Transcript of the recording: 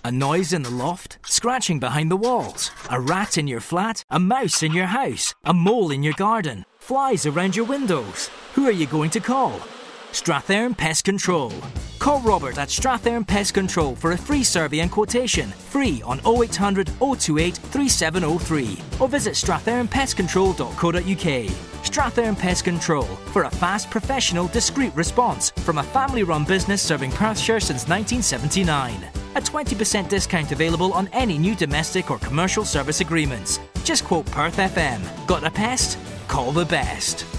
A noise in the loft? Scratching behind the walls? A rat in your flat? A mouse in your house? A mole in your garden? Flies around your windows? Who are you going to call? Strathearn Pest Control. Call Robert at Strathearn Pest Control for a free survey and quotation. Free on 0800 028 3703 or visit strathearnpestcontrol.co.uk. Strathearn Pest Control for a fast, professional, discreet response from a family-run business serving Perthshire since 1979. A 20% discount available on any new domestic or commercial service agreements. Just quote Perth FM. Got a pest? Call the best.